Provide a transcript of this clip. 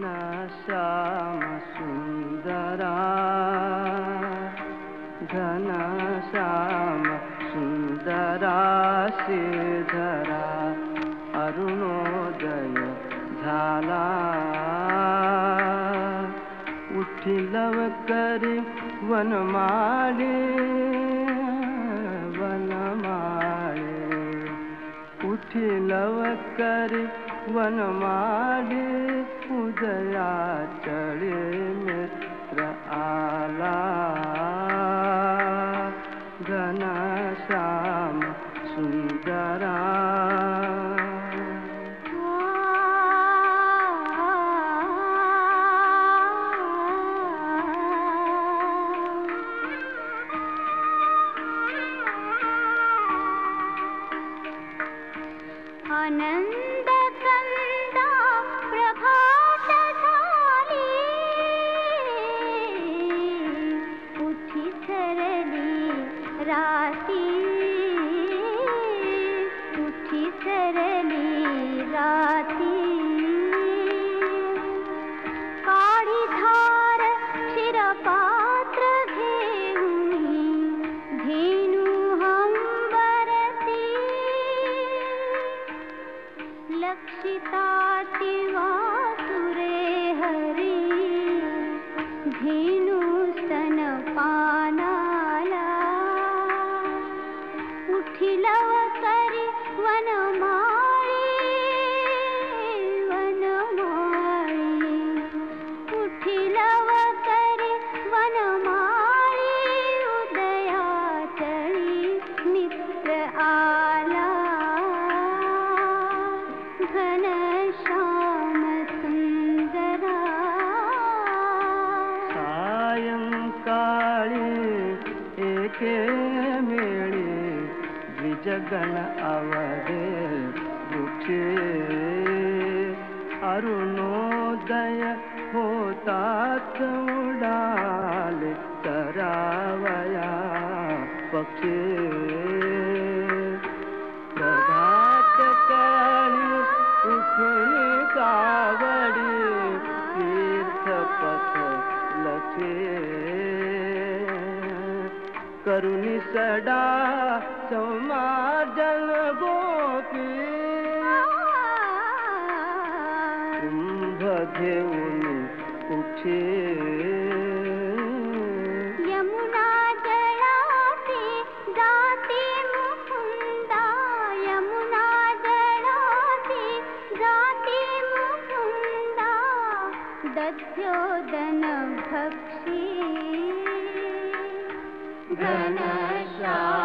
घनश्याम सुंदरा घनश्याम सुंदरा श्रीधरा अरुणोदय झाला उठी लवकरी वनमाळे वनमाळे उठी लवकरी वनमाळे उदया चढे मित्र आला घनश्याम सुंदरा आनंद कंदा प्रभात झाली उठी सरली राती उठी सरली राती काळी धार शिरपात्र घेऊनी धेनु हंबरती लक्षिताति वासुरे हरी धेनु स्तनपानाला उठी लवकरी वनमाळी वनमाळी उठी लवकरी वनमाळी उदया चढी मित्र आला घनश्याम सुंदरा सायंकाळी एके मेळी द्विजगण आवरे वृक्षे अरुणोदय होतात उडाले करावया पक्षी प्रभात काळी उठून कावडी तीर्थपथ लखे करुणी सडा समाजन गोपी कुंभ घेऊन उठे यमुना जळासी जाती मुकुंदा यमुना जळासी जाती मुकुंदा दध्योदन भक्षी घनश्याम